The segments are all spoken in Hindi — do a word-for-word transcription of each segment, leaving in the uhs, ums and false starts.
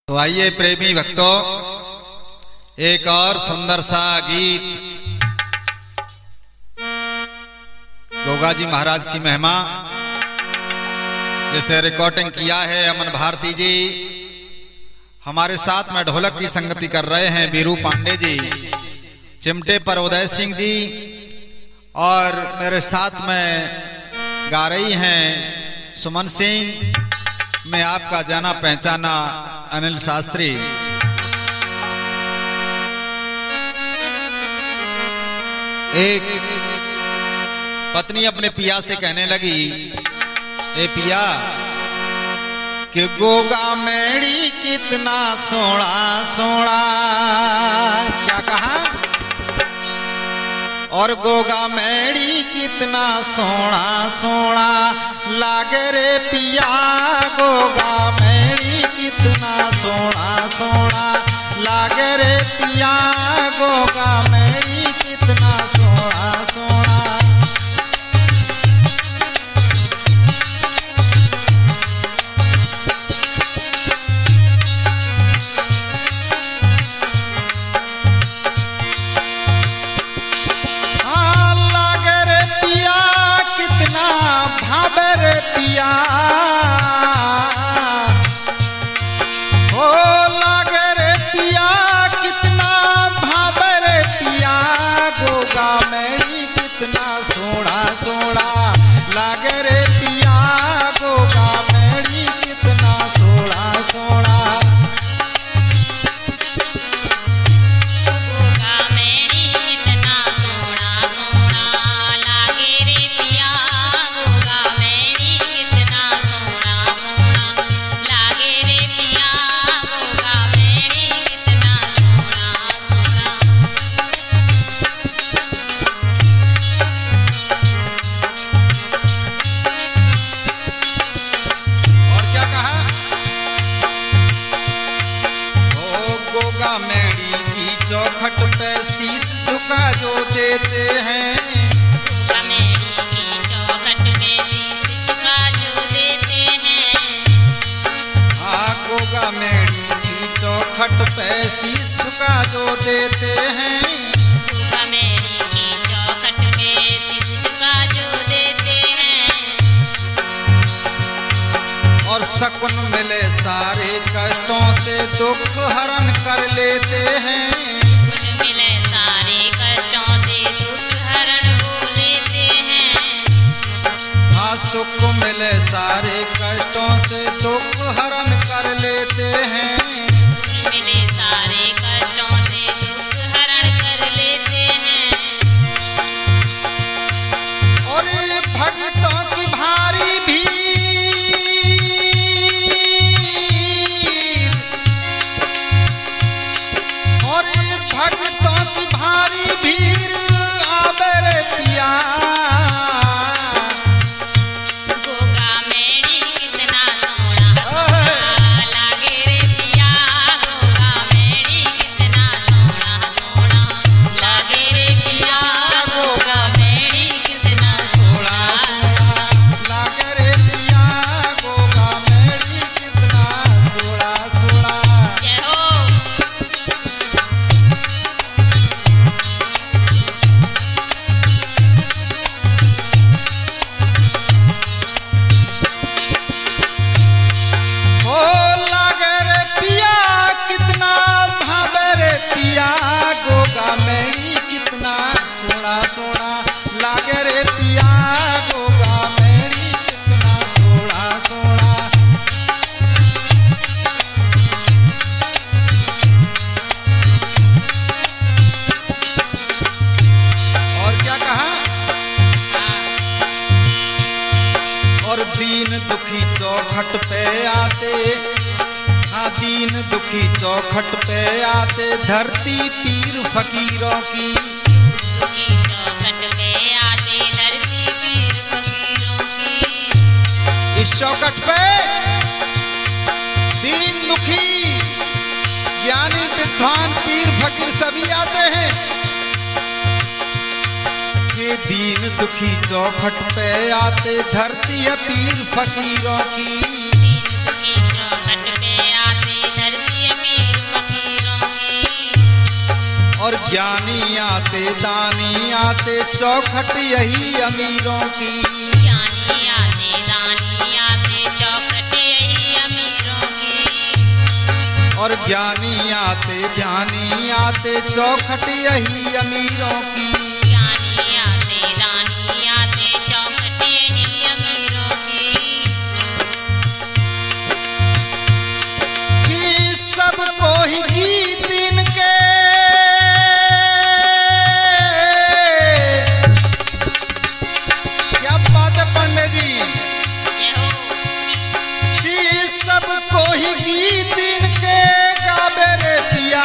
तो आइए प्रेमी भक्तों, एक और सुंदर सा गीत गोगा जी महाराज की महिमा जिसे रिकॉर्डिंग किया है अमन भारती जी। हमारे साथ में ढोलक की संगति कर रहे हैं बीरू पांडे जी, चिमटे पर उदय सिंह जी, और मेरे साथ में गा रही हैं सुमन सिंह। मैं आपका जाना पहचाना अनिल शास्त्री। एक पत्नी अपने पिया से कहने लगी, ए पिया कि गोगा मेरी कितना सोना सोना, क्या कहा? और गोगा मेरी कितना सोना सोना लागे रे पिया, गोगा मेरी कितना सोना सोना लागे रे पिया, गोगा मेरी कितना सोना सोना। पिया हो लागे रे पिया कितना भावे रे पिया, गोगा मेरी कितना सोना सोना लागे रे पिया, गोगा मेरी कितना सोना सोना। चौखट पे शीश झुका जो देते हैं, गोगा मेरी की चौखट पे शीश झुका जो देते हैं। हाँ गोगा मेरी की चौखट पे शीश झुका जो देते हैं, गोगा मेरी की चौखट पे शीश झुका जो देते हैं। और शकुन मिले सारे कष्टों से दुख हरण कर लेते हैं, मिले सारे कष्टों से दुख हरण हो लेते हैं। हाँ सुख मिले सारे कष्टों से दुख हरण कर लेते हैं, सुख मिले सारे कष्टों से दुख हरण कर लेते हैं। और भक्तों की भारी भीड़, और भक्तों की भारी भीड़ आवे रे पिया, गोगा मेरी कितना सोना सोना लागे रे पिया, गोगा मेरी कितना सोना सोना लागे रे पिया, गोगा मेरी कितना सोना सोना लागे रे पिया, गोगा मेरी कितना सोना सोना। जय हो। गोगा मेरी कितना सोना सोना लागे रे पिया, गोगा मेरी कितना सोना सोना। और क्या कहा? और दीन दुखी चौखट पे आते, हाँ दीन दुखी चौखट पे आते धरती पीर फकीरों की, दुखी चौखट पे आते धरती पीर फकीरों की। इस चौखट पे दीन दुखी ज्ञानी विद्वान पीर फकीर सभी आते हैं। ये दीन दुखी चौखट पे आते धरती है पीर फकीरों की, दीन दुखी चौखट पे आते धरती ज्ञानी आते दानी आते चौखट यही अमीरों की। ज्ञानी आते दानी आते चौखट यही अमीरों की। और ज्ञानी आते ध्यानी आते चौखट यही अमीरों की। ज्ञानी आते दानी आते चौखट यही अमीरों की। कि सबको ही गीत इनके क्या बात है पंडित जी। जय हो। कि सबको ही गीत इनके गावे रे पिया।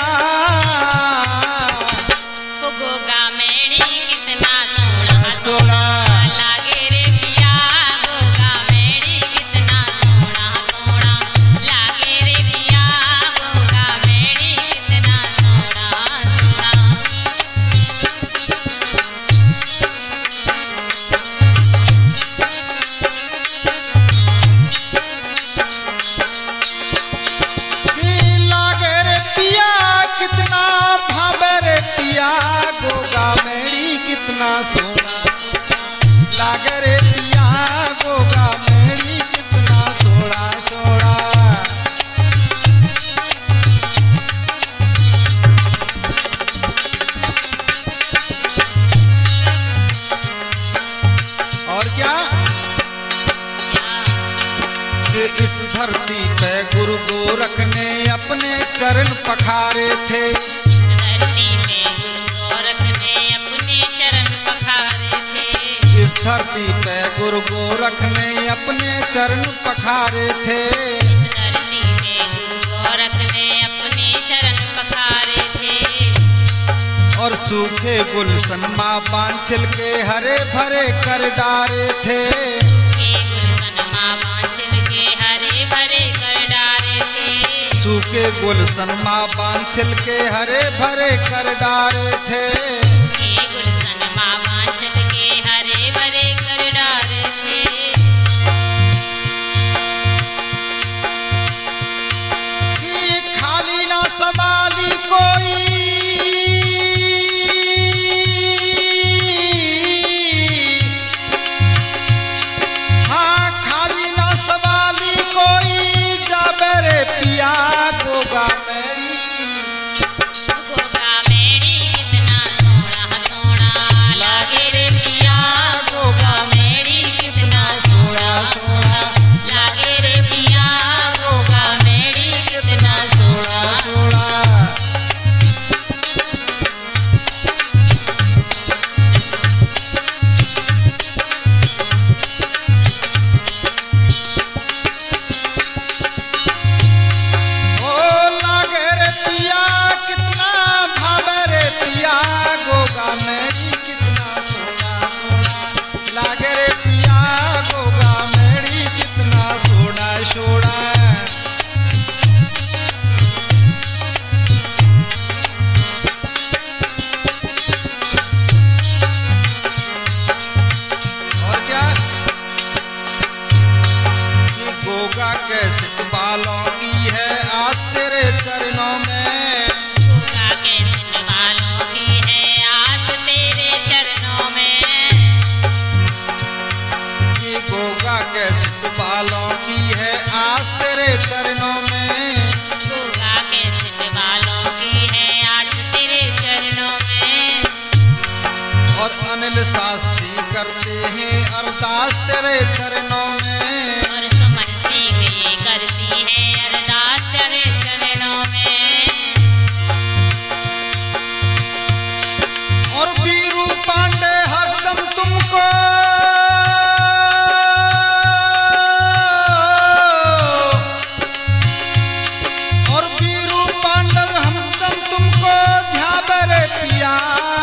ओ गोगा मेरी कितना सोना सोना लागे रे पिया। गोगा मेरी कितना सोना सोना लागे रे पिया। गोगा मेरी कितना सोना सोना। कि लागे रे पिया कितना भावे रे पिया। गोगा मेरी कितना सोना लागे रे पिया। गोगा मेरी कितना सोना सोना। और क्या क्या कि इस धरती पे गुरु गोरख ने अपने चरण पखारे थे। इस धरती पे गुरु गोरख ने अपने चरण पखारे थे। इस धरती पे गुरु गोरख ने अपने चरण पखारे थे। इस धरती पे गुरु गोरख ने अपने चरण पखारे थे। और सूखे गुलशन माँ बांछिल के हरे भरे कर डारे थे। सूखे गुलशन माँ बांछिल के हरे भरे कर डारे थे। सूखे गुलशन माँ बांछिल के हरे भरे कर डारे थे। सूखे गुलशन माँ बांछिल के हरे भरे कर डारे थे। कि खाली ना संभाली कोई। हाँ खाली ना संभाली कोई जाबे रे पिया। गोगा मेरी गोगा मेरी कितना सोना सोना लागे रे पिया। गोगा मेरी कितना सोना सोना लागे रे पिया। गोगा मेरी कितना सोना सोना। ओ लागे रे पिया कितना भावे रे पिया। गोगा मेरी कितना सोना सोना लागे रे पिया। गोगा मेरी कितना सोना सोना। और क्या कि गोगा कैसे बालों की है आज तेरे चरणों में। गोगा के सिन वालों की है आस तेरे चरणों में। कि गोगा कैसे बालों की है आज तेरे चरणों में। गोगा के सिन वालों की है आस तेरे चरणों में। और अनिल शास्त्री करते हैं अरदास तेरे चरणों में। और सुमन सिंह ये करती है अरदास तेरे चरणों में। और वीरू पांडे हरदम तुमको और वीरू पांडे हमदम तुमको ध्यावे रे पिया।